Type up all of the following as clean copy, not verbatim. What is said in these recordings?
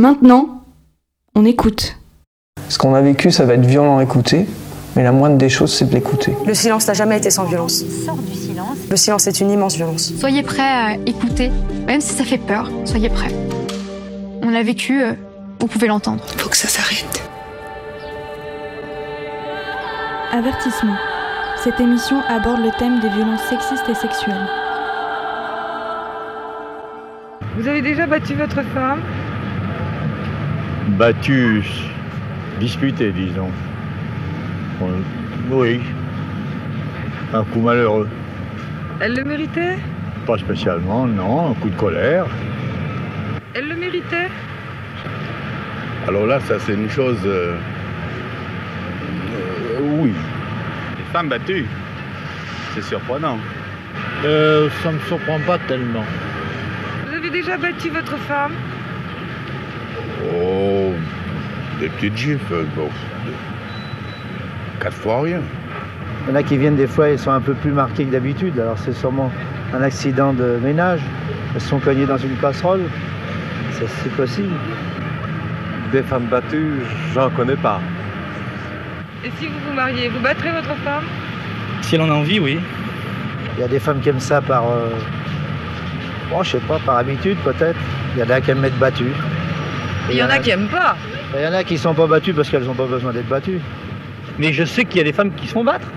Maintenant, on écoute. Ce qu'on a vécu, ça va être violent à écouter, mais la moindre des choses, c'est de l'écouter. Le silence n'a jamais été sans violence. Sors du silence. Le silence est une immense violence. Soyez prêts à écouter, même si ça fait peur, soyez prêts. On l'a vécu, vous pouvez l'entendre. Faut que ça s'arrête. Avertissement. Cette émission aborde le thème des violences sexistes et sexuelles. Vous avez déjà battu votre femme ? Battu, disputé, disons. Oui. Un coup malheureux. Elle le méritait ? Pas spécialement, non. Un coup de colère. Elle le méritait ? Alors là, ça c'est une chose... oui. Les femmes battues, c'est surprenant. Ça me surprend pas tellement. Vous avez déjà battu votre femme ? Oh, des petites gifles, bon. 4 fois rien. Il y en a qui viennent des fois, ils sont un peu plus marqués que d'habitude. Alors c'est sûrement un accident de ménage. Elles se sont cognées dans une casserole. C'est possible. Des femmes battues, j'en connais pas. Et si vous vous mariez, vous battrez votre femme ? Si elle en a envie, oui. Il y a des femmes qui aiment ça par... Bon, je sais pas, par habitude peut-être. Il y en a qui aiment être battues. Et il y en a qui aiment pas. Il y en a qui sont pas battues parce qu'elles n'ont pas besoin d'être battues. Mais je sais qu'il y a des femmes qui se font battre.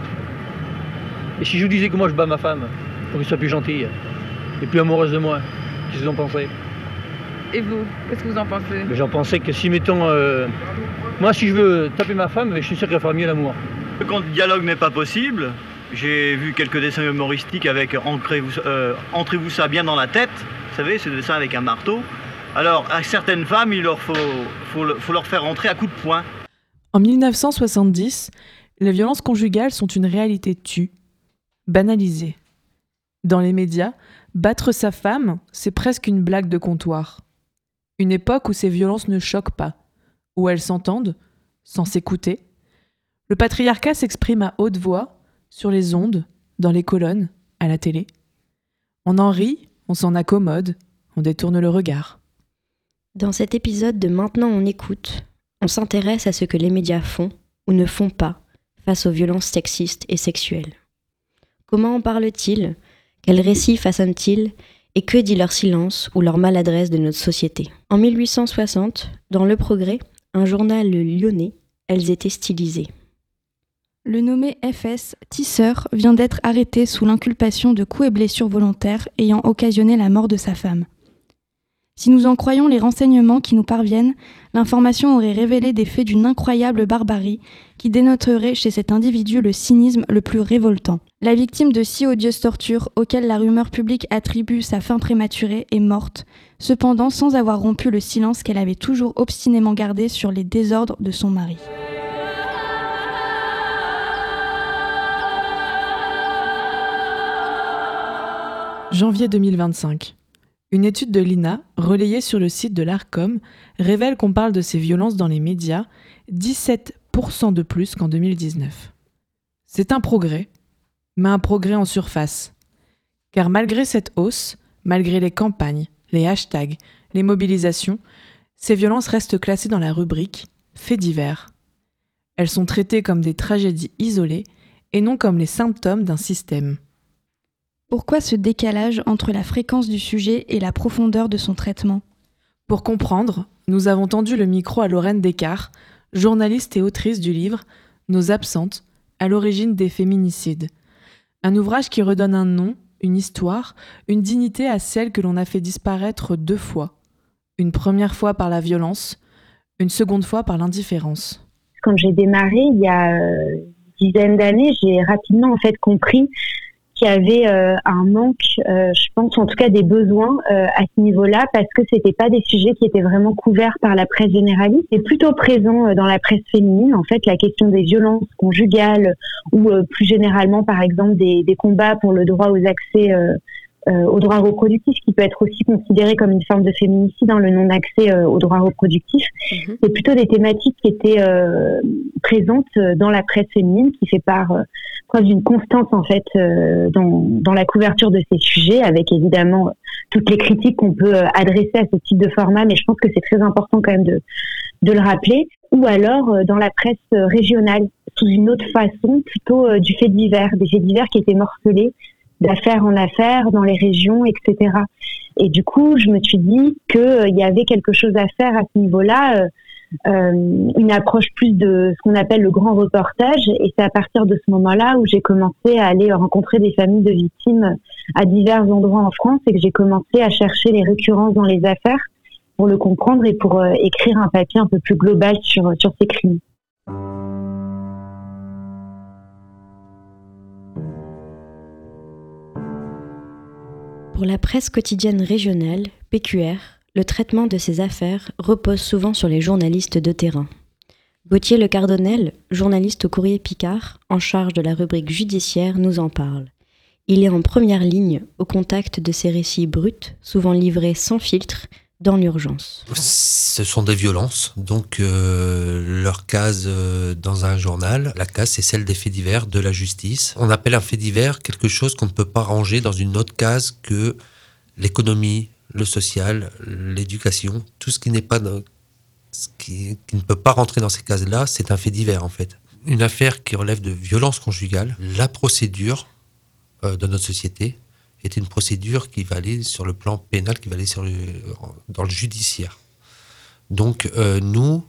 Et si je vous disais que moi je bats ma femme, pour qu'elle soit plus gentille et plus amoureuse de moi, qu'est-ce que vous en pensez ? Et vous, qu'est-ce que vous en pensez ? Mais j'en pensais que si, mettons... moi, si je veux taper ma femme, je suis sûr qu'elle fera mieux l'amour. Quand le dialogue n'est pas possible, j'ai vu quelques dessins humoristiques avec entrez-vous ça bien dans la tête, vous savez, ce dessin avec un marteau. Alors, à certaines femmes, il leur faut leur faire rentrer à coups de poing. En 1970, les violences conjugales sont une réalité tue, banalisée. Dans les médias, battre sa femme, c'est presque une blague de comptoir. Une époque où ces violences ne choquent pas, où elles s'entendent, sans s'écouter. Le patriarcat s'exprime à haute voix, sur les ondes, dans les colonnes, à la télé. On en rit, on s'en accommode, on détourne le regard. Dans cet épisode de Maintenant on écoute, on s'intéresse à ce que les médias font ou ne font pas face aux violences sexistes et sexuelles. Comment en parlent-ils ? Quels récits façonnent-ils ? Et que dit leur silence ou leur maladresse de notre société ? En 1860, dans Le Progrès, un journal lyonnais, elles étaient stylisées. Le nommé FS, tisseur, vient d'être arrêté sous l'inculpation de coups et blessures volontaires ayant occasionné la mort de sa femme. Si nous en croyons les renseignements qui nous parviennent, l'information aurait révélé des faits d'une incroyable barbarie qui dénoterait chez cet individu le cynisme le plus révoltant. La victime de si odieuses tortures auxquelles la rumeur publique attribue sa fin prématurée est morte, cependant sans avoir rompu le silence qu'elle avait toujours obstinément gardé sur les désordres de son mari. Janvier 2025. Une étude de l'INA, relayée sur le site de l'ARCOM, révèle qu'on parle de ces violences dans les médias 17% de plus qu'en 2019. C'est un progrès, mais un progrès en surface. Car malgré cette hausse, malgré les campagnes, les hashtags, les mobilisations, ces violences restent classées dans la rubrique « faits divers ». Elles sont traitées comme des tragédies isolées et non comme les symptômes d'un système. Pourquoi ce décalage entre la fréquence du sujet et la profondeur de son traitement ? Pour comprendre, nous avons tendu le micro à Lorraine Descartes, journaliste et autrice du livre « Nos absentes, à l'origine des féminicides ». Un ouvrage qui redonne un nom, une histoire, une dignité à celles que l'on a fait disparaître 2 fois. Une première fois par la violence, une seconde fois par l'indifférence. Quand j'ai démarré il y a une dizaine d'années, j'ai rapidement compris qu'il y avait un manque, je pense en tout cas des besoins à ce niveau-là, parce que c'était pas des sujets qui étaient vraiment couverts par la presse généraliste. C'est plutôt présent dans la presse féminine, la question des violences conjugales ou plus généralement par exemple des combats pour le droit aux accès au droit reproductif, qui peut être aussi considéré comme une forme de féminicide, le non-accès au droit reproductif. C'est plutôt des thématiques qui étaient présentes dans la presse féminine, qui fait preuve d'une constance en fait dans la couverture de ces sujets, avec évidemment toutes les critiques qu'on peut adresser à ce type de format, mais je pense que c'est très important quand même de le rappeler. Ou alors dans la presse régionale, sous une autre façon, plutôt du fait divers, des faits divers qui étaient morcelés d'affaire en affaire dans les régions, etc. Et du coup, je me suis dit qu'il y avait quelque chose à faire à ce niveau-là, une approche plus de ce qu'on appelle le grand reportage. Et c'est à partir de ce moment-là où j'ai commencé à aller rencontrer des familles de victimes à divers endroits en France et que j'ai commencé à chercher les récurrences dans les affaires pour le comprendre et pour écrire un papier un peu plus global sur ces crimes. Pour la presse quotidienne régionale, PQR, le traitement de ces affaires repose souvent sur les journalistes de terrain. Gauthier Le Cardonnel, journaliste au Courrier Picard, en charge de la rubrique judiciaire, nous en parle. Il est en première ligne, au contact de ces récits bruts, souvent livrés sans filtre, dans l'urgence. Ce sont des violences, donc leur case dans un journal, la case c'est celle des faits divers, de la justice. On appelle un fait divers quelque chose qu'on ne peut pas ranger dans une autre case que l'économie, le social, l'éducation, tout ce qui n'est pas qui ne peut pas rentrer dans ces cases-là, c'est un fait divers en fait. Une affaire qui relève de violence conjugale, la procédure de notre société est une procédure qui va aller sur le plan pénal, qui va aller dans le judiciaire. Donc nous,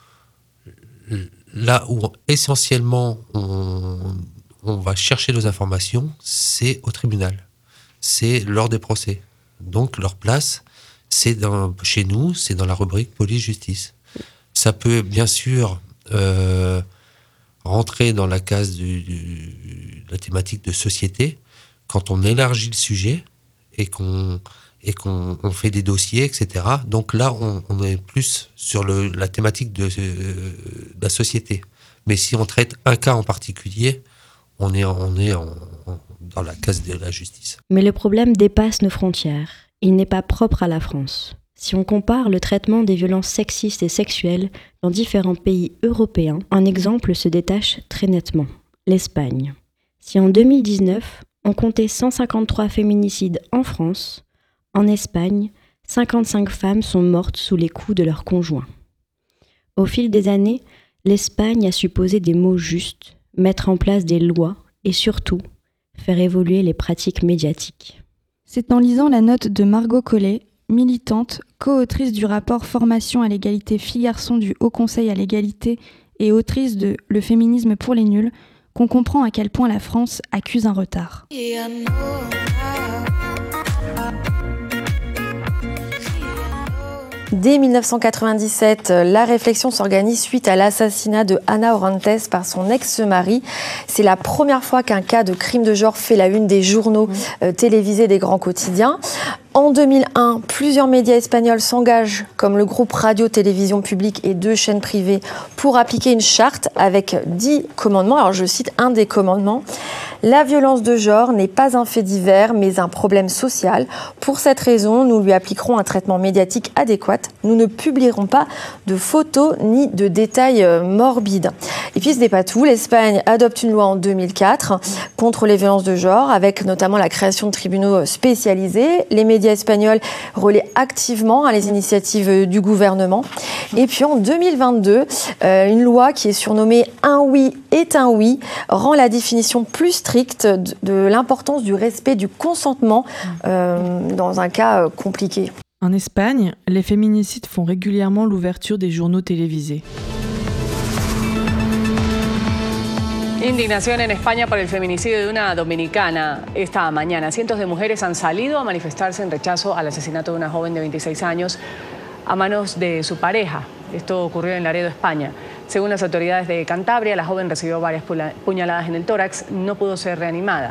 là où essentiellement on va chercher nos informations, c'est au tribunal, c'est lors des procès. Donc leur place, c'est chez nous, c'est dans la rubrique police-justice. Ça peut bien sûr rentrer dans la case de la thématique de société, quand on élargit le sujet et qu'on fait des dossiers, etc. Donc là, on est plus sur la thématique de la société. Mais si on traite un cas en particulier, on est dans la case de la justice. Mais le problème dépasse nos frontières. Il n'est pas propre à la France. Si on compare le traitement des violences sexistes et sexuelles dans différents pays européens, un exemple se détache très nettement, l'Espagne. Si en 2019, on comptait 153 féminicides en France, en Espagne, 55 femmes sont mortes sous les coups de leurs conjoints. Au fil des années, l'Espagne a su poser des mots justes, mettre en place des lois et surtout faire évoluer les pratiques médiatiques. C'est en lisant la note de Margot Collet, militante, co-autrice du rapport Formation à l'égalité filles-garçons du Haut Conseil à l'égalité et autrice de Le féminisme pour les nuls, qu'on comprend à quel point la France accuse un retard. Dès 1997, la réflexion s'organise suite à l'assassinat de Ana Orantes par son ex-mari. C'est la première fois qu'un cas de crime de genre fait la une des journaux télévisés des grands quotidiens. En 2001, plusieurs médias espagnols s'engagent, comme le groupe Radio-Télévision Publique et 2 chaînes privées, pour appliquer une charte avec 10 commandements. Alors je cite un des commandements. La violence de genre n'est pas un fait divers, mais un problème social. Pour cette raison, nous lui appliquerons un traitement médiatique adéquat. Nous ne publierons pas de photos ni de détails morbides. Et puis ce n'est pas tout. L'Espagne adopte une loi en 2004 contre les violences de genre, avec notamment la création de tribunaux spécialisés. Les médias espagnols relaient activement les initiatives du gouvernement. Et puis en 2022, une loi qui est surnommée « Un oui est un oui » rend la définition plus stricte de l'importance du respect du consentement dans un cas compliqué. En Espagne, les féminicides font régulièrement l'ouverture des journaux télévisés. Indignación en España por el feminicidio de una dominicana. Esta mañana, cientos de mujeres han salido a manifestarse en rechazo al asesinato de una joven de 26 años a manos de su pareja. Esto ocurrió en Laredo, España. Según las autoridades de Cantabria, la joven recibió varias puñaladas en el tórax, no pudo ser reanimada.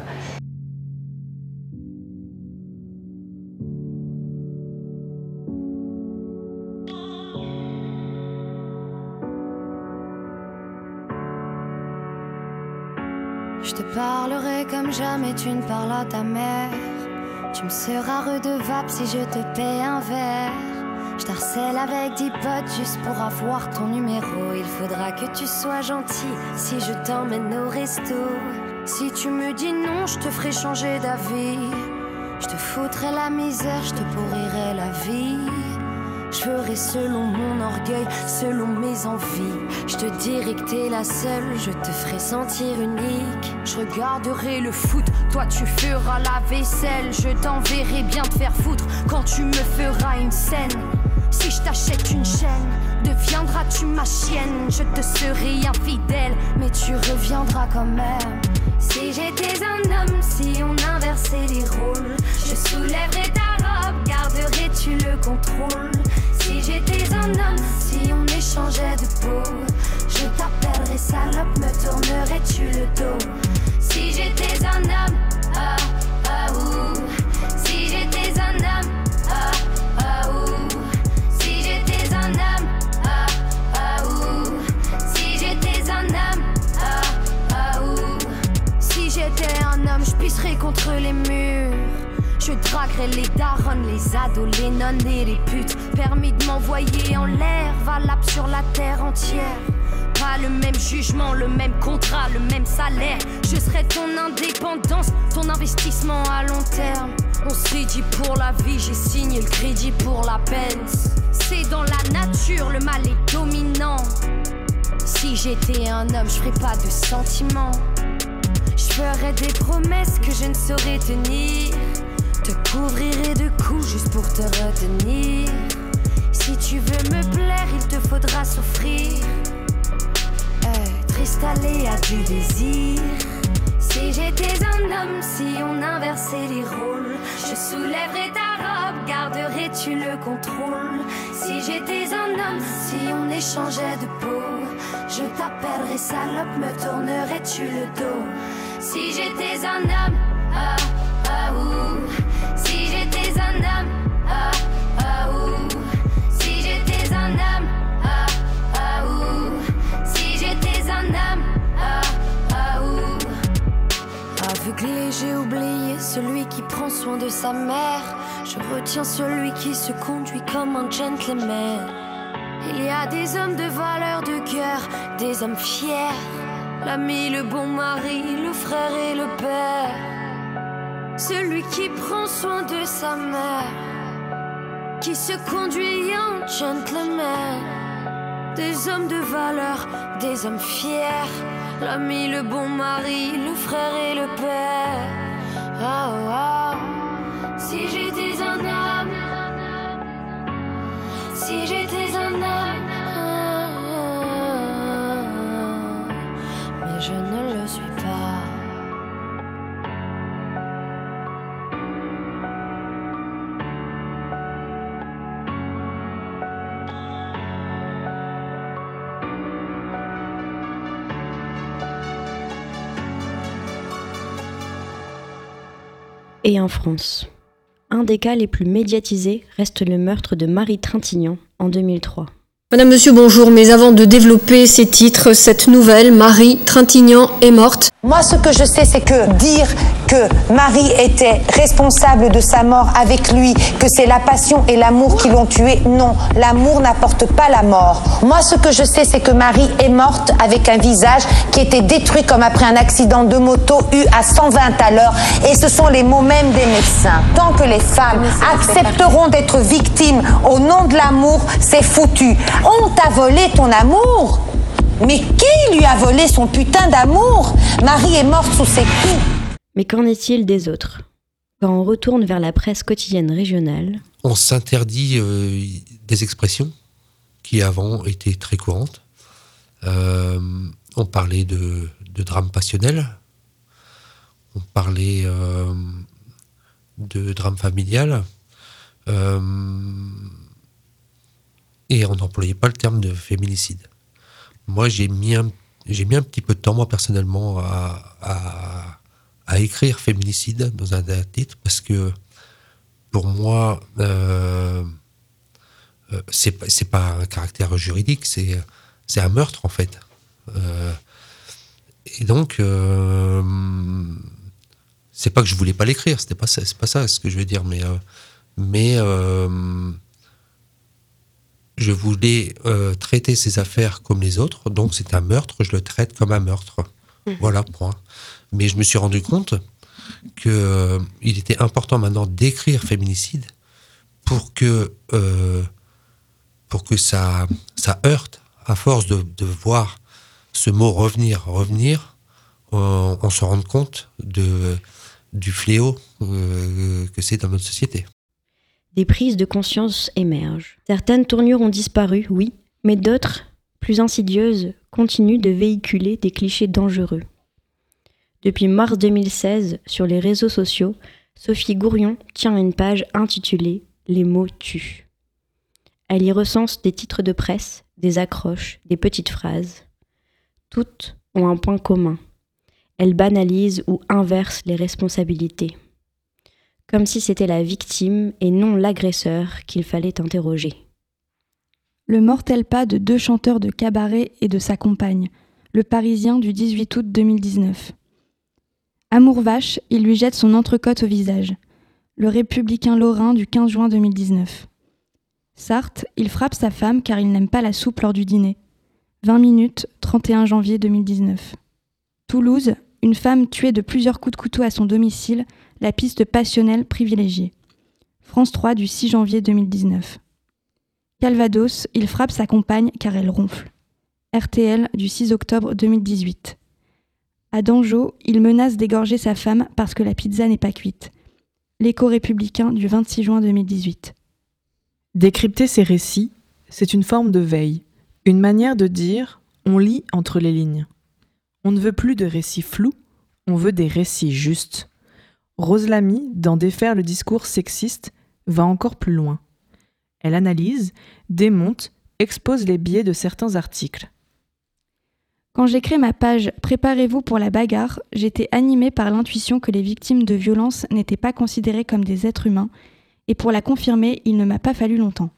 Je te parlerai comme jamais tu ne parles à ta mère. Tu me seras redevable si je te paie un verre. Je t'harcèle avec 10 potes juste pour avoir ton numéro. Il faudra que tu sois gentil si je t'emmène au resto. Si tu me dis non, je te ferai changer d'avis. Je te foutrai la misère, je te pourrirai la vie. Je ferai selon mon orgueil, selon mes envies. Je te dirai que t'es la seule, je te ferai sentir unique. Je regarderai le foot, toi tu feras la vaisselle. Je t'enverrai bien te faire foutre quand tu me feras une scène. Si je t'achète une chaîne, deviendras-tu ma chienne? Je te serai infidèle, mais tu reviendras quand même. Si j'étais un homme, si on inversait les rôles, je soulèverais ta robe, garderais-tu le contrôle? Si j'étais un homme, si on échangeait de peau, je t'appellerais salope, me tournerais-tu le dos? Si j'étais un homme, ah, ah, ouh. Si j'étais un homme, ah, ah, ouh. Si j'étais un homme, ah, ah, ouh. Si j'étais un homme, ah, ah, ouh. Si j'étais un homme, je pisserais contre les murs. Je draguerais les darons, les ados, les nonnes et les putes. Permis de m'envoyer en l'air, valable sur la terre entière. Pas le même jugement, le même contrat, le même salaire. Je serais ton indépendance, ton investissement à long terme. On s'est dit pour la vie, j'ai signé le crédit pour la peine. C'est dans la nature, le mal est dominant. Si j'étais un homme, je ferais pas de sentiments. Je ferais des promesses que je ne saurais tenir. Te couvrirai de coups juste pour te retenir. Si tu veux me plaire, il te faudra souffrir. Triste aléa du désir. Si j'étais un homme, si on inversait les rôles, je soulèverais ta robe, garderais-tu le contrôle? Si j'étais un homme, si on échangeait de peau, je t'appellerais salope, me tournerais-tu le dos? Si j'étais un homme, ah, ah, ouh. Si j'étais un homme, ah, ah, ouh. Si j'étais un homme, ah, ah, ouh. Si j'étais un homme, ah, ah, ouh. Aveuglé, j'ai oublié celui qui prend soin de sa mère. Je retiens celui qui se conduit comme un gentleman. Il y a des hommes de valeur, de cœur, des hommes fiers. L'ami, le bon mari, le frère et le père. Celui qui prend soin de sa mère, qui se conduit en gentleman. Des hommes de valeur, des hommes fiers. L'ami, le bon mari, le frère et le père. Oh, oh. Si j'étais un homme, si j'étais un homme, mais je ne le suis pas. Et en France, un des cas les plus médiatisés reste le meurtre de Marie Trintignant en 2003. Madame, monsieur, bonjour, mais avant de développer ces titres, cette nouvelle, Marie Trintignant est morte. Moi, ce que je sais, c'est que dire que Marie était responsable de sa mort avec lui, que c'est la passion et l'amour qui l'ont tuée, non, l'amour n'apporte pas la mort. Moi, ce que je sais, c'est que Marie est morte avec un visage qui était détruit comme après un accident de moto eu à 120 à l'heure. Et ce sont les mots même des médecins. Tant que les femmes accepteront d'être victimes au nom de l'amour, c'est foutu. On t'a volé ton amour. Mais qui lui a volé son putain d'amour? Marie est morte sous ses coups. Mais qu'en est-il des autres? Quand on retourne vers la presse quotidienne régionale... On s'interdit des expressions qui avant étaient très courantes. On parlait de drame passionnel. On parlait de drame familial. Et on n'employait pas le terme de féminicide. Moi, j'ai mis un petit peu de temps, moi, personnellement, à écrire féminicide dans un titre, parce que, pour moi, c'est pas un caractère juridique, c'est un meurtre, en fait. Et donc, C'est pas que je voulais pas l'écrire, c'est pas ça ce que je veux dire, mais je voulais traiter ces affaires comme les autres, donc c'est un meurtre, je le traite comme un meurtre. Voilà, point. Mais je me suis rendu compte qu'il était important maintenant d'écrire féminicide pour que ça heurte, à force de voir ce mot revenir, on se rend compte du fléau que c'est dans notre société. Des prises de conscience émergent. Certaines tournures ont disparu, oui, mais d'autres, plus insidieuses, continuent de véhiculer des clichés dangereux. Depuis mars 2016, sur les réseaux sociaux, Sophie Gourion tient une page intitulée « Les mots tuent ». Elle y recense des titres de presse, des accroches, des petites phrases. Toutes ont un point commun. Elles banalisent ou inversent les responsabilités. Comme si c'était la victime et non l'agresseur qu'il fallait interroger. Le mortel pas de 2 chanteurs de cabaret et de sa compagne, Le Parisien du 18 août 2019. Amour vache, il lui jette son entrecôte au visage. Le Républicain lorrain du 15 juin 2019. Sarthe, il frappe sa femme car il n'aime pas la soupe lors du dîner. 20 minutes, 31 janvier 2019. Toulouse, une femme tuée de plusieurs coups de couteau à son domicile, la piste passionnelle privilégiée. France 3 du 6 janvier 2019. Calvados, il frappe sa compagne car elle ronfle. RTL du 6 octobre 2018. À Dangeau, il menace d'égorger sa femme parce que la pizza n'est pas cuite. L'Écho républicain du 26 juin 2018. Décrypter ces récits, c'est une forme de veille, une manière de dire « on lit entre les lignes ». On ne veut plus de récits flous, on veut des récits justes. Rose Lamy, dans Défaire le discours sexiste, va encore plus loin. Elle analyse, démonte, expose les biais de certains articles. Quand j'ai créé ma page « Préparez-vous pour la bagarre », j'étais animée par l'intuition que les victimes de violences n'étaient pas considérées comme des êtres humains, et pour la confirmer, il ne m'a pas fallu longtemps.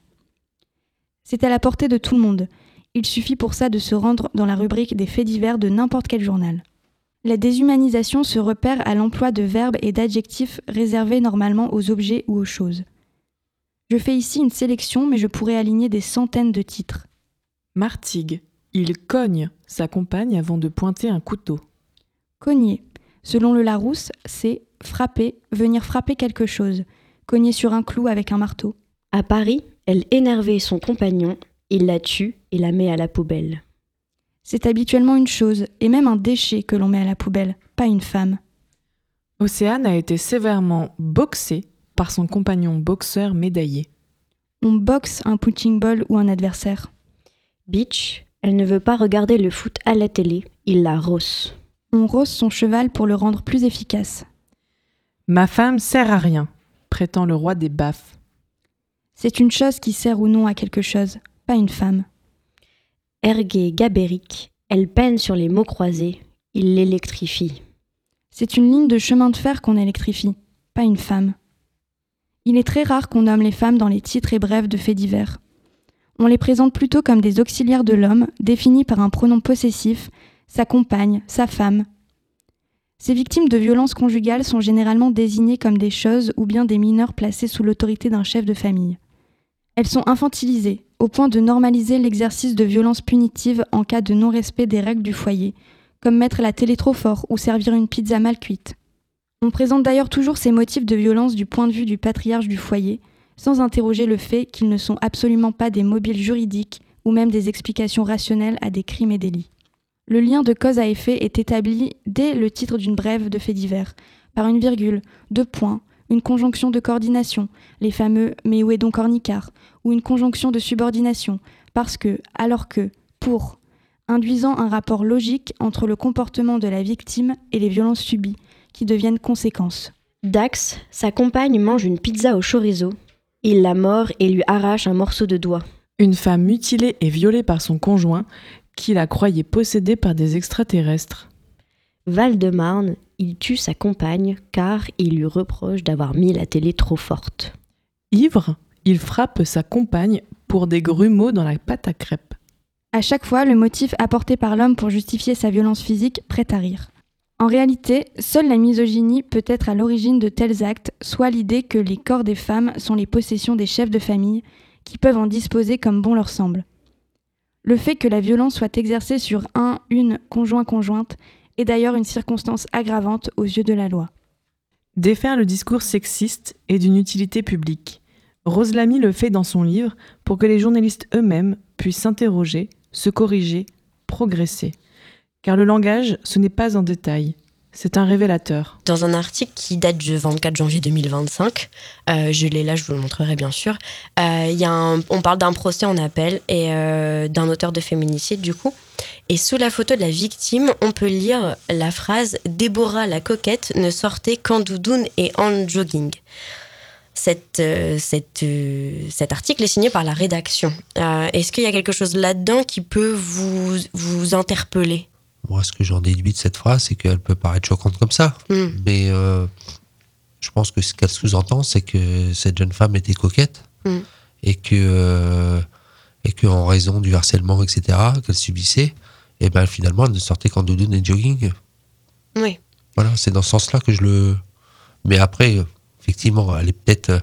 C'est à la portée de tout le monde. Il suffit pour ça de se rendre dans la rubrique des faits divers de n'importe quel journal. La déshumanisation se repère à l'emploi de verbes et d'adjectifs réservés normalement aux objets ou aux choses. Je fais ici une sélection, mais je pourrais aligner des centaines de titres. Martigues, il cogne sa compagne avant de pointer un couteau. Cogner. Selon le Larousse, c'est frapper, venir frapper quelque chose. Cogner sur un clou avec un marteau. À Paris, elle énervait son compagnon, il la tue et la met à la poubelle. C'est habituellement une chose, et même un déchet que l'on met à la poubelle, pas une femme. Océane a été sévèrement boxée par son compagnon boxeur médaillé. On boxe un punching ball ou un adversaire. Bitch, elle ne veut pas regarder le foot à la télé, il la rosse. On rosse son cheval pour le rendre plus efficace. Ma femme sert à rien, prétend le roi des baffes. C'est une chose qui sert ou non à quelque chose, pas une femme. Erguée gabérique, elle peine sur les mots croisés, il l'électrifie. C'est une ligne de chemin de fer qu'on électrifie, pas une femme. Il est très rare qu'on nomme les femmes dans les titres et brèves de faits divers. On les présente plutôt comme des auxiliaires de l'homme, définis par un pronom possessif, sa compagne, sa femme. Ces victimes de violences conjugales sont généralement désignées comme des choses ou bien des mineurs placés sous l'autorité d'un chef de famille. Elles sont infantilisées, au point de normaliser l'exercice de violences punitives en cas de non-respect des règles du foyer, comme mettre la télé trop fort ou servir une pizza mal cuite. On présente d'ailleurs toujours ces motifs de violence du point de vue du patriarche du foyer, sans interroger le fait qu'ils ne sont absolument pas des mobiles juridiques ou même des explications rationnelles à des crimes et délits. Le lien de cause à effet est établi dès le titre d'une brève de faits divers, par une virgule, 2 points, une conjonction de coordination, les fameux « mais où est donc Ornicard ?» ou une conjonction de subordination, parce que, alors que, pour, induisant un rapport logique entre le comportement de la victime et les violences subies, qui deviennent conséquences. Dax, sa compagne mange une pizza au chorizo. Il la mord et lui arrache un morceau de doigt. Une femme mutilée et violée par son conjoint, qui la croyait possédée par des extraterrestres. Val-de-Marne, il tue sa compagne car il lui reproche d'avoir mis la télé trop forte. Ivre, il frappe sa compagne pour des grumeaux dans la pâte à crêpes. À chaque fois, le motif apporté par l'homme pour justifier sa violence physique prête à rire. En réalité, seule la misogynie peut être à l'origine de tels actes, soit l'idée que les corps des femmes sont les possessions des chefs de famille, qui peuvent en disposer comme bon leur semble. Le fait que la violence soit exercée sur une conjointe est d'ailleurs une circonstance aggravante aux yeux de la loi. Défaire le discours sexiste est d'une utilité publique. Rose Lamy le fait dans son livre pour que les journalistes eux-mêmes puissent s'interroger, se corriger, progresser. Car le langage, ce n'est pas en détail. C'est un révélateur. Dans un article qui date du 24 janvier 2025, je l'ai là, je vous le montrerai bien sûr, on parle d'un procès en appel et d'un auteur de féminicide du coup. Et sous la photo de la victime, on peut lire la phrase « Déborah la coquette ne sortait qu'en doudoune et en jogging ». Cet article est signé par la rédaction. Est-ce qu'il y a quelque chose là-dedans qui peut vous interpeller ? Moi, ce que j'en déduis de cette phrase, c'est qu'elle peut paraître choquante comme ça. Mais je pense que ce qu'elle sous-entend, c'est que cette jeune femme était coquette et que en raison du harcèlement, etc., qu'elle subissait, et ben finalement, elle ne sortait qu'en doudoune et jogging. Oui. Voilà, c'est dans ce sens-là que je le... Mais après, effectivement, elle est peut-être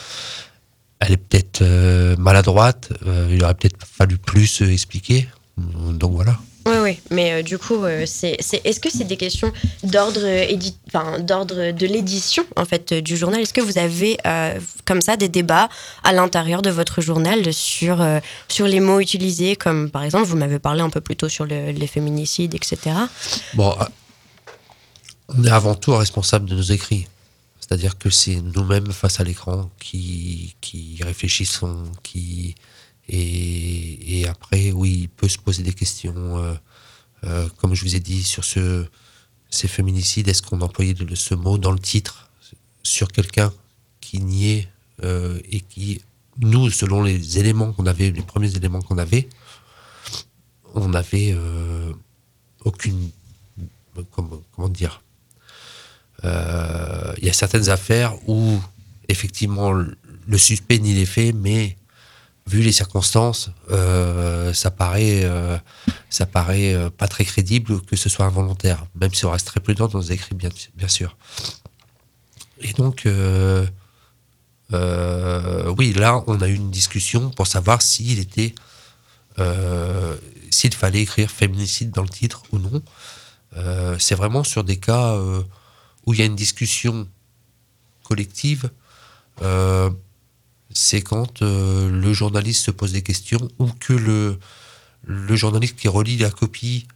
maladroite. Il aurait peut-être fallu plus expliquer. Donc voilà. Oui, mais du coup, est-ce que c'est des questions d'ordre de l'édition en fait du journal ? Est-ce que vous avez comme ça des débats à l'intérieur de votre journal sur les mots utilisés, comme par exemple, vous m'avez parlé un peu plus tôt sur les féminicides, etc. Bon, on est avant tout responsable de nos écrits. C'est-à-dire que c'est nous-mêmes face à l'écran qui réfléchissons, et après, oui, il peut se poser des questions, comme je vous ai dit, sur ces féminicides. Est-ce qu'on employait ce mot dans le titre sur quelqu'un qui niait et qui, nous, selon les éléments qu'on avait, les premiers éléments qu'on avait, on n'avait aucune... Comment dire ? Il y a certaines affaires où, effectivement, le suspect nie les faits, mais... vu les circonstances, ça paraît pas très crédible que ce soit involontaire, même si on reste très prudent dans nos écrits, bien sûr. Et donc, oui, là, on a eu une discussion pour savoir s'il fallait écrire féminicide dans le titre ou non. C'est vraiment sur des cas où il y a une discussion collective. C'est quand le journaliste se pose des questions ou que le journaliste qui relit la copie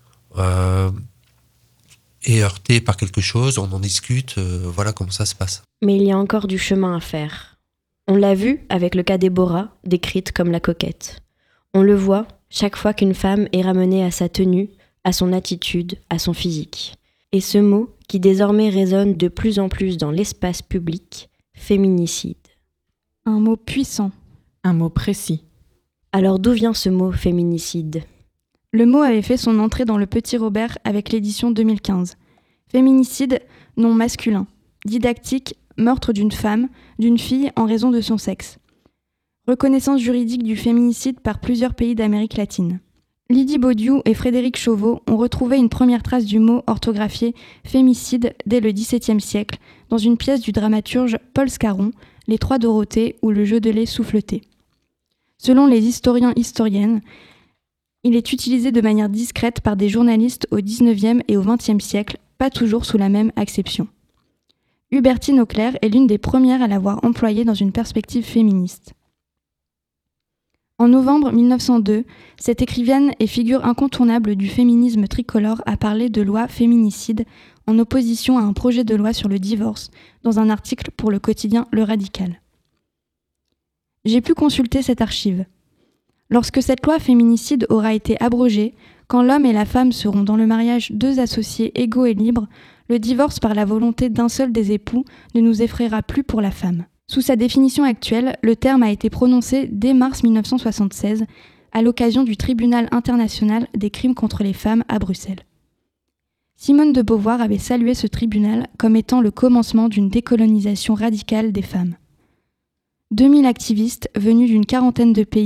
est heurté par quelque chose, on en discute, voilà comment ça se passe. Mais il y a encore du chemin à faire. On l'a vu avec le cas Déborah, décrite comme la coquette. On le voit chaque fois qu'une femme est ramenée à sa tenue, à son attitude, à son physique. Et ce mot qui désormais résonne de plus en plus dans l'espace public, féminicide. Un mot puissant. Un mot précis. Alors d'où vient ce mot féminicide ? Le mot avait fait son entrée dans le Petit Robert avec l'édition 2015. Féminicide, nom masculin. Didactique, meurtre d'une femme, d'une fille en raison de son sexe. Reconnaissance juridique du féminicide par plusieurs pays d'Amérique latine. Lydie Baudiou et Frédéric Chauveau ont retrouvé une première trace du mot orthographié fémicide dès le XVIIe siècle dans une pièce du dramaturge Paul Scarron, Les Trois Dorothées ou Le jeu de lait souffleté. Selon les historiens-historiennes, il est utilisé de manière discrète par des journalistes au XIXe et au XXe siècle, pas toujours sous la même acception. Hubertine Auclair est l'une des premières à l'avoir employé dans une perspective féministe. En novembre 1902, cette écrivaine et figure incontournable du féminisme tricolore a parlé de loi féminicide en opposition à un projet de loi sur le divorce dans un article pour le quotidien Le Radical. J'ai pu consulter cette archive. Lorsque cette loi féminicide aura été abrogée, quand l'homme et la femme seront dans le mariage deux associés égaux et libres, le divorce par la volonté d'un seul des époux ne nous effraiera plus pour la femme. Sous sa définition actuelle, le terme a été prononcé dès mars 1976, à l'occasion du Tribunal international des crimes contre les femmes à Bruxelles. Simone de Beauvoir avait salué ce tribunal comme étant le commencement d'une décolonisation radicale des femmes. 2000 activistes venus d'une quarantaine de pays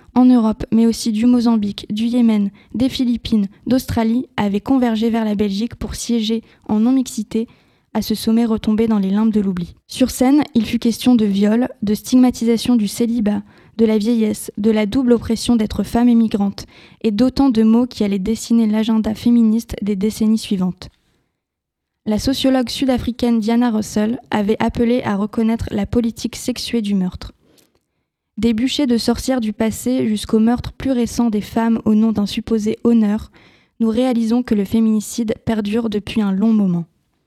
en Europe, mais aussi du Mozambique, du Yémen, des Philippines, d'Australie, avaient convergé vers la Belgique pour siéger en non-mixité à ce sommet retombé dans les limbes de l'oubli. Sur scène, il fut question de viol, de stigmatisation du célibat, de la vieillesse, de la double oppression d'être femme et migrante, et d'autant de mots qui allaient dessiner l'agenda féministe des décennies suivantes. La sociologue sud-africaine Diana Russell avait appelé à reconnaître la politique sexuée du meurtre. Des bûchers de sorcières du passé jusqu'au meurtre plus récent des femmes au nom d'un supposé honneur, nous réalisons que le féminicide perdure depuis un long moment.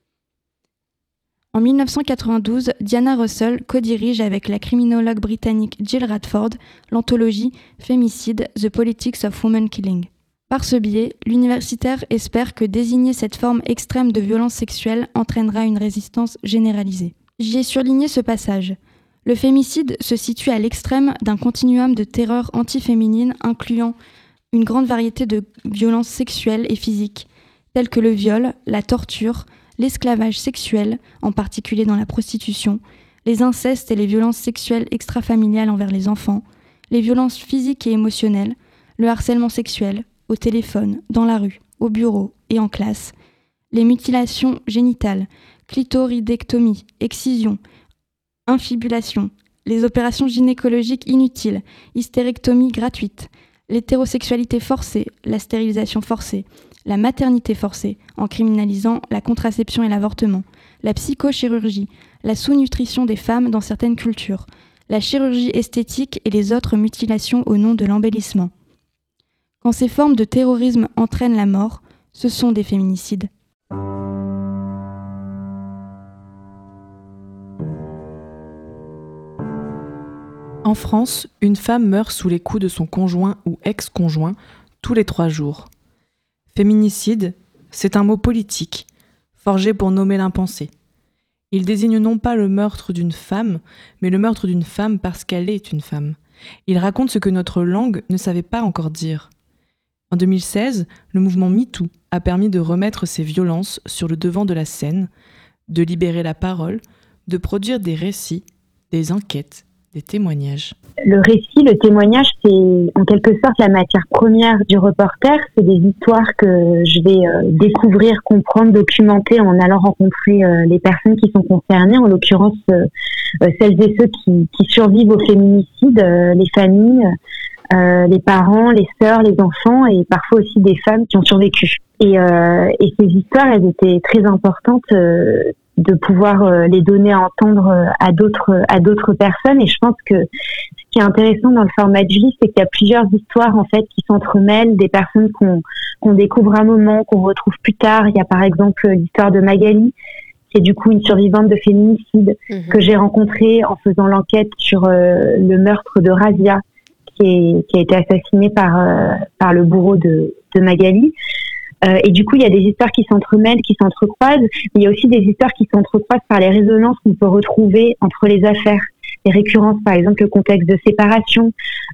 En 1992, Diana Russell co-dirige avec la criminologue britannique Jill Radford l'anthologie Femicide, The Politics of Woman Killing. Par ce biais, l'universitaire espère que désigner cette forme extrême de violence sexuelle entraînera une résistance généralisée. J'y ai surligné ce passage. Le fémicide se situe à l'extrême d'un continuum de terreur antiféminine incluant une grande variété de violences sexuelles et physiques, telles que le viol, la torture, l'esclavage sexuel, en particulier dans la prostitution, les incestes et les violences sexuelles extrafamiliales envers les enfants, les violences physiques et émotionnelles, le harcèlement sexuel, au téléphone, dans la rue, au bureau et en classe, les mutilations génitales, clitoridectomie, excision, infibulation, les opérations gynécologiques inutiles, hystérectomie gratuite, l'hétérosexualité forcée, la stérilisation forcée, la maternité forcée, en criminalisant la contraception et l'avortement, la psychochirurgie, la sous-nutrition des femmes dans certaines cultures, la chirurgie esthétique et les autres mutilations au nom de l'embellissement. Quand ces formes de terrorisme entraînent la mort, ce sont des féminicides. En France, une femme meurt sous les coups de son conjoint ou ex-conjoint tous les 3 jours. Féminicide, c'est un mot politique, forgé pour nommer l'impensé. Il désigne non pas le meurtre d'une femme, mais le meurtre d'une femme parce qu'elle est une femme. Il raconte ce que notre langue ne savait pas encore dire. En 2016, le mouvement MeToo a permis de remettre ces violences sur le devant de la scène, de libérer la parole, de produire des récits, des enquêtes, des témoignages. Le récit, le témoignage, c'est en quelque sorte la matière première du reporter. C'est des histoires que je vais découvrir, comprendre, documenter en allant rencontrer les personnes qui sont concernées, en l'occurrence celles et ceux qui survivent au féminicide, les familles, les parents, les sœurs, les enfants et parfois aussi des femmes qui ont survécu. Et ces histoires, elles étaient très importantes de pouvoir les donner à entendre à d'autres personnes. Et je pense que ce qui est intéressant dans le format du livre, c'est qu'il y a plusieurs histoires en fait qui s'entremêlent, des personnes qu'on découvre à un moment, qu'on retrouve plus tard. Il y a par exemple l'histoire de Magali, qui est du coup une survivante de féminicide que j'ai rencontrée en faisant l'enquête sur le meurtre de Razia, qui a été assassinée par le bourreau de Magali. Et du coup, il y a des histoires qui s'entremêlent, qui s'entrecroisent. Mais il y a aussi des histoires qui s'entrecroisent par les résonances qu'on peut retrouver entre les affaires. Les récurrences, par exemple, le contexte de séparation,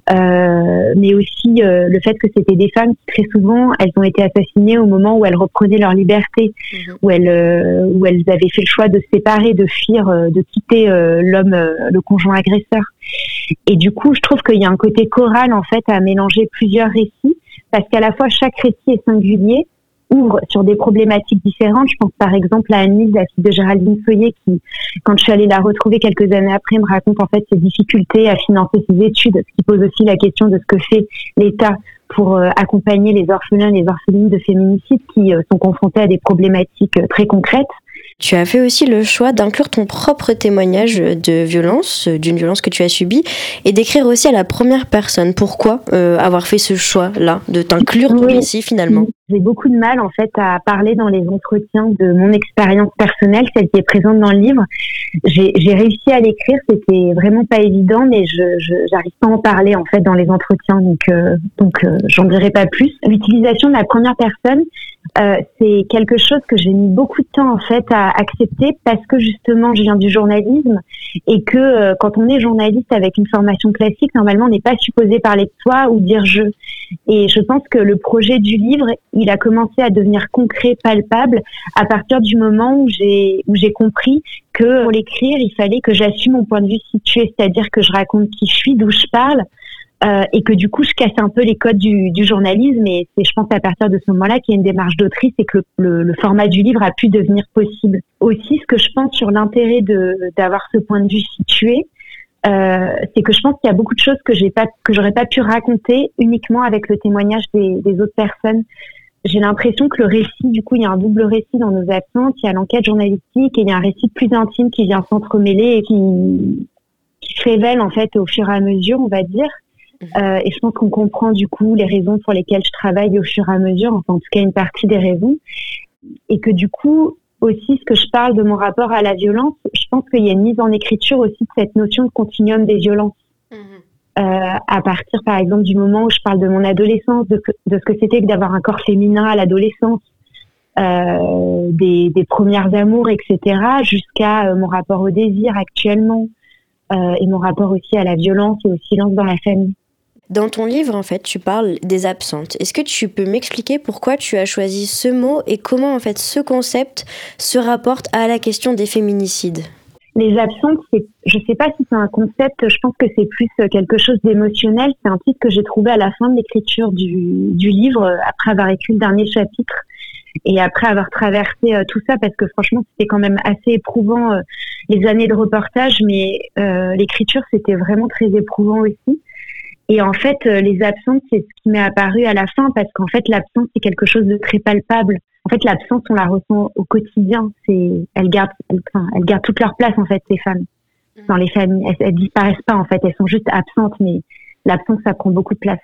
mais aussi le fait que c'était des femmes qui, très souvent, elles ont été assassinées au moment où elles reprenaient leur liberté, où elles avaient fait le choix de se séparer, de fuir, de quitter l'homme, le conjoint agresseur. Et du coup, je trouve qu'il y a un côté choral, en fait, à mélanger plusieurs récits, parce qu'à la fois, chaque récit est singulier, ouvre sur des problématiques différentes. Je pense par exemple à Anne-Lise, la fille de Géraldine Soyer, qui, quand je suis allée la retrouver quelques années après, me raconte en fait ses difficultés à financer ses études, ce qui pose aussi la question de ce que fait l'État pour accompagner les orphelins, les orphelines de féminicide qui sont confrontés à des problématiques très concrètes. Tu as fait aussi le choix d'inclure ton propre témoignage de violence, d'une violence que tu as subie, et d'écrire aussi à la première personne. Pourquoi avoir fait ce choix-là, de t'inclure toi ici finalement ? J'ai beaucoup de mal en fait à parler dans les entretiens de mon expérience personnelle, celle qui est présente dans le livre. J'ai réussi à l'écrire, c'était vraiment pas évident, mais j'arrive pas à en parler en fait dans les entretiens, donc j'en dirai pas plus. L'utilisation de la première personne, c'est quelque chose que j'ai mis beaucoup de temps en fait à accepter parce que justement je viens du journalisme et que quand on est journaliste avec une formation classique, normalement on n'est pas supposé parler de soi ou dire je. Et je pense que le projet du livre, il a commencé à devenir concret, palpable à partir du moment où j'ai compris que pour l'écrire, il fallait que j'assume mon point de vue situé, c'est-à-dire que je raconte qui je suis, d'où je parle, et que du coup je casse un peu les codes du journalisme, et c'est, je pense, à partir de ce moment-là qu'il y a une démarche d'autrice et que le format du livre a pu devenir possible. Aussi, ce que je pense sur l'intérêt d'avoir ce point de vue situé, c'est que je pense qu'il y a beaucoup de choses que j'aurais pas pu raconter uniquement avec le témoignage des autres personnes. J'ai l'impression que le récit, du coup, il y a un double récit dans Nos absentes, il y a l'enquête journalistique et il y a un récit plus intime qui vient s'entremêler et qui se révèle en fait au fur et à mesure, on va dire. Et je pense qu'on comprend du coup les raisons pour lesquelles je travaille au fur et à mesure, enfin en tout cas une partie des raisons. Et que du coup, aussi, ce que je parle de mon rapport à la violence, je pense qu'il y a une mise en écriture aussi de cette notion de continuum des violences. À partir, par exemple, du moment où je parle de mon adolescence, de ce que c'était que d'avoir un corps féminin à l'adolescence, des premières amours, etc., jusqu'à mon rapport au désir actuellement, et mon rapport aussi à la violence et au silence dans la famille. Dans ton livre, en fait, tu parles des absentes. Est-ce que tu peux m'expliquer pourquoi tu as choisi ce mot et comment, en fait, ce concept se rapporte à la question des féminicides ? Les absentes, je sais pas si c'est un concept, je pense que c'est plus quelque chose d'émotionnel. C'est un titre que j'ai trouvé à la fin de l'écriture du livre, après avoir écrit le dernier chapitre et après avoir traversé tout ça, parce que franchement, c'était quand même assez éprouvant, les années de reportage, mais l'écriture, c'était vraiment très éprouvant aussi. Et en fait, les absentes, c'est ce qui m'est apparu à la fin, parce qu'en fait, l'absence, c'est quelque chose de très palpable. En fait, l'absence, on la ressent au quotidien. Elles gardent toute leur place, en fait, ces femmes. Dans les familles, elles disparaissent pas, en fait. Elles sont juste absentes, mais l'absence, ça prend beaucoup de place.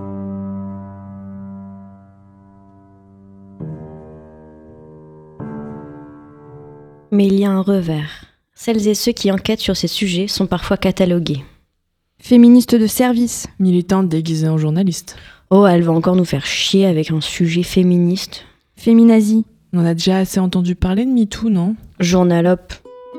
Mais il y a un revers. Celles et ceux qui enquêtent sur ces sujets sont parfois catalogués. Féministes de service. Militantes déguisées en journalistes. Oh, elle va encore nous faire chier avec un sujet féministe. Féminazie. On a déjà assez entendu parler de MeToo, non ? Journalope.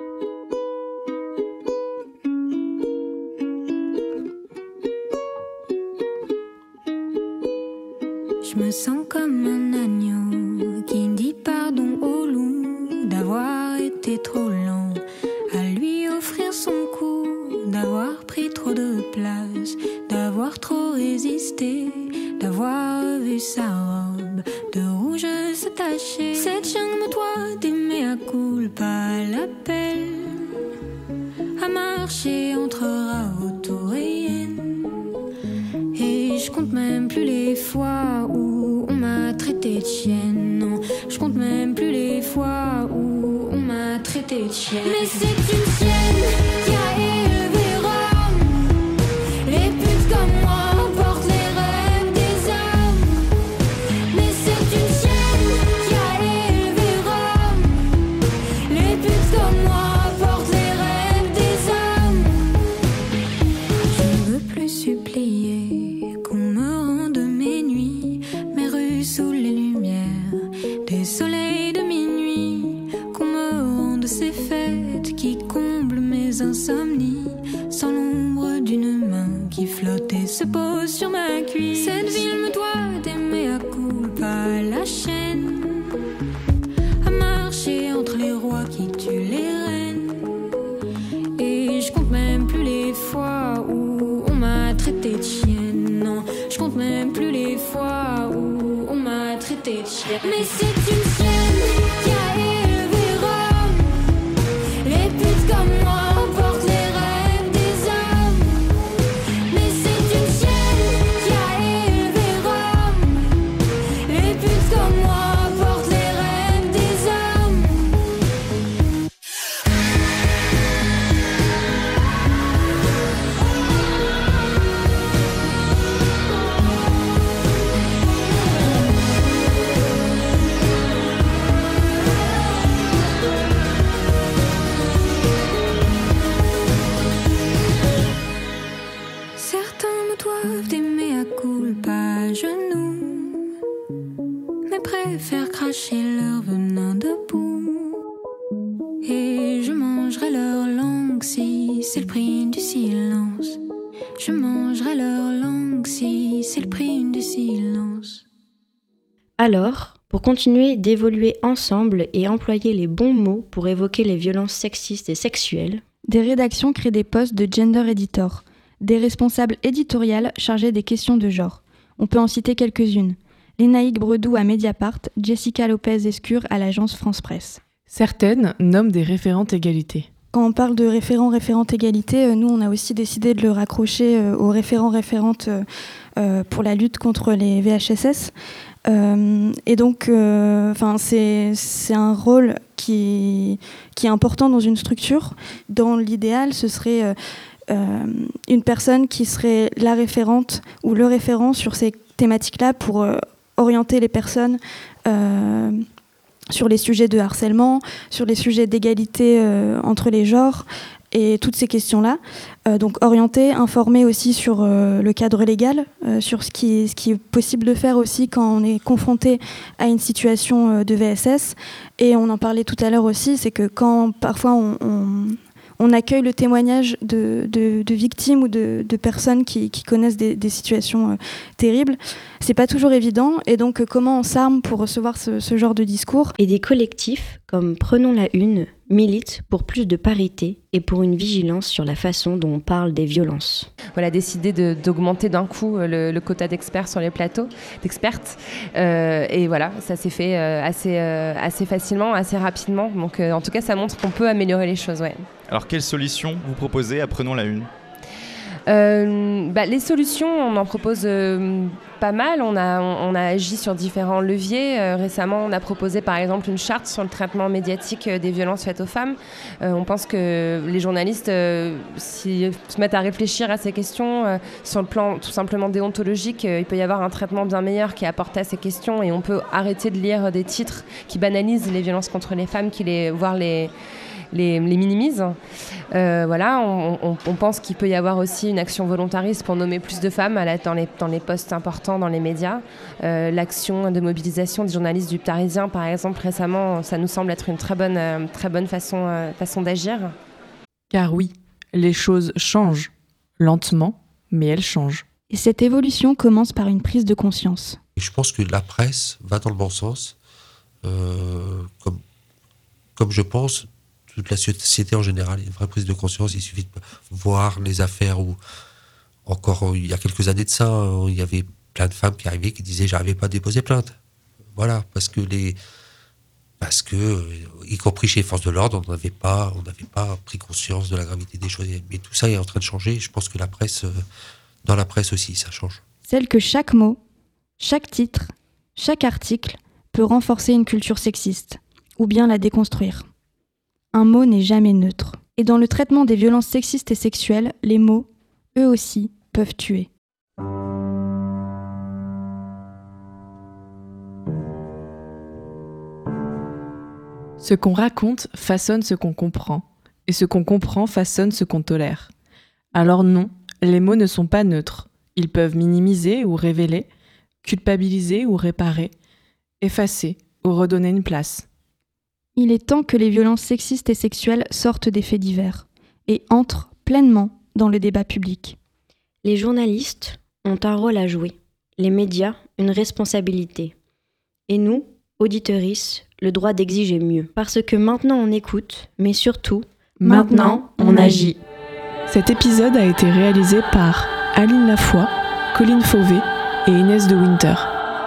Je me sens comme un agneau qui dit pardon au loup d'avoir été trop lent à lui offrir son cou, d'avoir pris trop de place, d'avoir trop résisté, d'avoir revu sa robe de rouge se tacher. Cette jungle me doit d'aimer à culpa l'appel à marcher entre Raoult et Yen. Et je compte même plus les fois où on m'a traité de chienne. Non, je compte même plus les fois où on m'a traité de chienne. Mais c'est une chienne qui a élevé Rome. Les putes comme moi portent les rêves des hommes. Mais c'est une chienne qui a élevé Rome. Les putes comme moi portent les rêves des hommes. Je ne veux plus supplier qu'on me rende mes nuits, mes rues sous les lumières des soleils de minuit, qu'on me rende ces fêtes qui comblent mes insomnies, sans l'ombre d'une main qui flotte et se pose sur ma cuisse. Cette ville me doit d'aimer à culpa la chaîne, à marcher entre les rois qui tuent les reines. Et je compte même plus les fois où on m'a traité de chienne. Non, je compte même plus les fois où on m'a traité de chienne. Mais c'est une chienne qui a élevé Rome. Les putes comme moi portent les rêves des hommes. Mais c'est une chienne qui a élevé Rome. Les putes comme moi portent les rêves des hommes. Certains me doivent d'aimer à culpa à genoux, mais préfèrent cracher leur venin debout. Et je mangerai leur langue si c'est le prix du silence. Je mangerai leur langue si c'est le prix du silence. Alors, pour continuer d'évoluer ensemble et employer les bons mots pour évoquer les violences sexistes et sexuelles, des rédactions créent des postes de gender editor, des responsables éditoriales chargés des questions de genre. On peut en citer quelques-unes. Lénaïque Bredou à Mediapart, Jessica Lopez-Escure à l'agence France Presse. Certaines nomment des référentes égalité. Quand on parle de référente égalité, nous on a aussi décidé de le raccrocher aux référentes pour la lutte contre les VHSS. Et donc, c'est un rôle qui est important dans une structure. Dans l'idéal, ce serait une personne qui serait la référente ou le référent sur ces thématiques-là pour orienter les personnes sur les sujets de harcèlement, sur les sujets d'égalité entre les genres et toutes ces questions-là. Donc orienter, informer aussi sur le cadre légal, sur ce qui est possible de faire aussi quand on est confronté à une situation de VSS. Et on en parlait tout à l'heure aussi, c'est que quand parfois on accueille le témoignage de victimes ou de personnes qui connaissent des situations terribles, c'est pas toujours évident. Et donc, comment on s'arme pour recevoir ce genre de discours ? Et des collectifs comme Prenons la Une militent pour plus de parité et pour une vigilance sur la façon dont on parle des violences. Voilà, décidé d'augmenter d'un coup le quota d'experts sur les plateaux, d'expertes. Et voilà, ça s'est fait assez facilement, assez rapidement. Donc, en tout cas, ça montre qu'on peut améliorer les choses. Ouais. Alors, quelles solutions vous proposez à Prenons la Une ? Les solutions, on en propose pas mal. On a agi sur différents leviers. Récemment, on a proposé par exemple une charte sur le traitement médiatique des violences faites aux femmes. On pense que les journalistes se mettent à réfléchir à ces questions sur le plan tout simplement déontologique. Il peut y avoir un traitement bien meilleur qui est apporté à ces questions et on peut arrêter de lire des titres qui banalisent les violences contre les femmes, voire les minimise. Voilà, on pense qu'il peut y avoir aussi une action volontariste pour nommer plus de femmes dans les postes importants dans les médias. L'action de mobilisation des journalistes du Parisien, par exemple, récemment, ça nous semble être une très bonne façon d'agir. Car oui, les choses changent, lentement, mais elles changent. Et cette évolution commence par une prise de conscience. Je pense que la presse va dans le bon sens, comme je pense toute la société en général. Il y a une vraie prise de conscience. Il suffit de voir les affaires où, encore il y a quelques années de ça, il y avait plein de femmes qui arrivaient qui disaient « j'arrivais pas à déposer plainte ». Voilà, parce que y compris chez les forces de l'ordre, on n'avait pas pris conscience de la gravité des choses. Mais tout ça est en train de changer. Je pense que dans la presse aussi, ça change. Celle que chaque mot, chaque titre, chaque article peut renforcer une culture sexiste, ou bien la déconstruire. Un mot n'est jamais neutre. Et dans le traitement des violences sexistes et sexuelles, les mots, eux aussi, peuvent tuer. Ce qu'on raconte façonne ce qu'on comprend, et ce qu'on comprend façonne ce qu'on tolère. Alors non, les mots ne sont pas neutres. Ils peuvent minimiser ou révéler, culpabiliser ou réparer, effacer ou redonner une place. Il est temps que les violences sexistes et sexuelles sortent des faits divers et entrent pleinement dans le débat public. Les journalistes ont un rôle à jouer, les médias une responsabilité. Et nous, auditrices, le droit d'exiger mieux. Parce que maintenant on écoute, mais surtout, maintenant on agit. Cet épisode a été réalisé par Aline Lafoy, Colline Fauvet et Inès de Winter.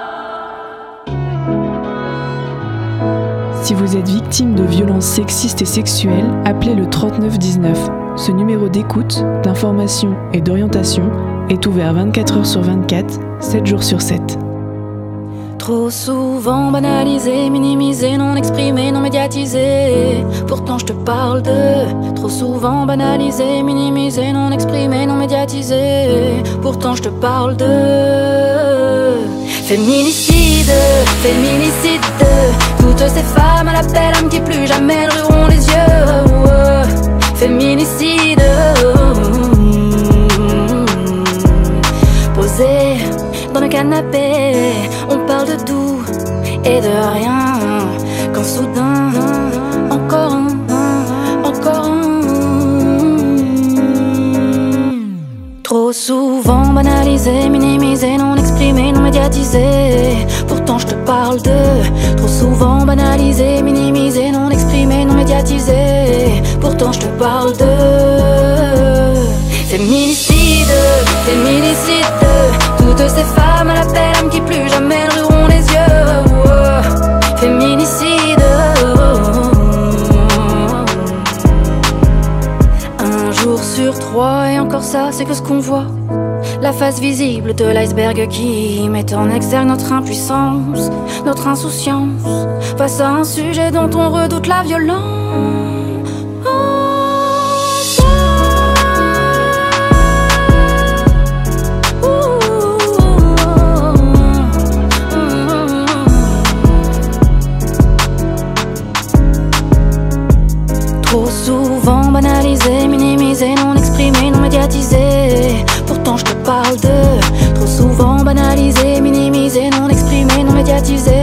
Si vous êtes victime de violences sexistes et sexuelles, appelez le 3919. Ce numéro d'écoute, d'information et d'orientation est ouvert 24 heures sur 24, 7 jours sur 7. Trop souvent banalisé, minimisé, non exprimé, non médiatisé. Pourtant je te parle de. Trop souvent banalisé, minimisé, non exprimé, non médiatisé. Pourtant je te parle de. Féminicide, féminicide. Toutes ces femmes à la belle âme qui plus jamais riront les yeux. Féminicide. Posé dans le canapé, on parle de tout et de rien. Quand soudain, encore un. Trop souvent banalisé, minimisé, non exprimé, non médiatisé. Pourtant je te parle de. Trop souvent banalisé, minimisé, non exprimé, non médiatisé. Pourtant je te parle de. Féminicide. Féminicide de toutes ces femmes à la belle âme qui plus jamais ne riront les yeux. Féminicide. Un jour sur 3 et encore ça c'est que ce qu'on voit. La face visible de l'iceberg qui met en exergue notre impuissance, notre insouciance face à un sujet dont on redoute la violence. Trop souvent banalisé, minimisé, non exprimé, non médiatisé. Pourtant je te parle de trop souvent banalisé, minimisé, non exprimé, non médiatisé.